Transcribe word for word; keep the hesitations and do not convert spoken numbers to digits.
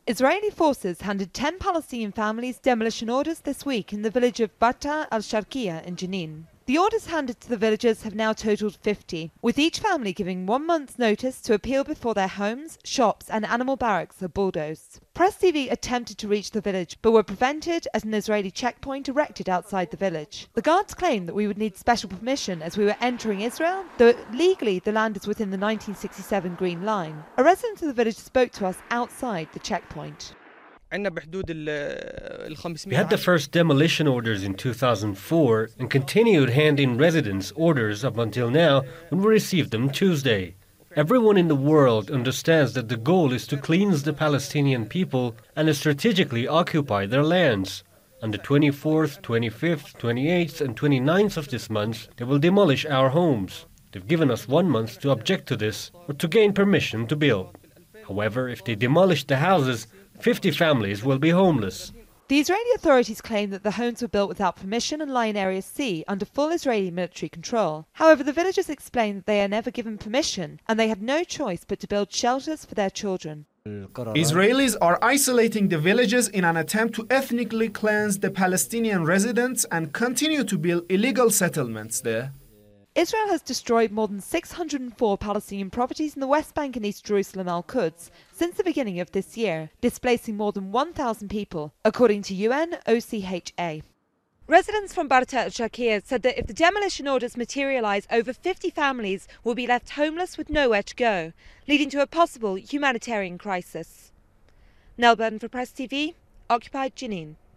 Israeli forces handed ten Palestinian families demolition orders this week in the village of Barta al-Sharqiya in Jenin. The orders handed to the villagers have now totaled fifty, with each family giving one month's notice to appeal before their homes, shops and animal barracks are bulldozed. Press T V attempted to reach the village but were prevented at an Israeli checkpoint erected outside the village. The guards claimed that we would need special permission as we were entering Israel, though legally the land is within the nineteen sixty-seven Green Line. A resident of the village spoke to us outside the checkpoint. We had the first demolition orders in two thousand four and continued handing residents orders up until now when we received them Tuesday. Everyone in the world understands that the goal is to cleanse the Palestinian people and strategically occupy their lands. On the twenty-fourth, twenty-fifth, twenty-eighth and twenty-ninth of this month, they will demolish our homes. They've given us one month to object to this or to gain permission to build. However, if they demolish the houses, fifty families will be homeless. The Israeli authorities claim that the homes were built without permission and lie in Area C under full Israeli military control. However, the villagers explain that they are never given permission and they have no choice but to build shelters for their children. Israelis are isolating the villages in an attempt to ethnically cleanse the Palestinian residents and continue to build illegal settlements there. Israel has destroyed more than six hundred four Palestinian properties in the West Bank and East Jerusalem Al-Quds since the beginning of this year, displacing more than one thousand people, according to U N O C H A. Residents from Barta al-Sharqiya said that if the demolition orders materialise, over fifty families will be left homeless with nowhere to go, leading to a possible humanitarian crisis. Nell Burton for Press T V, occupied Jenin.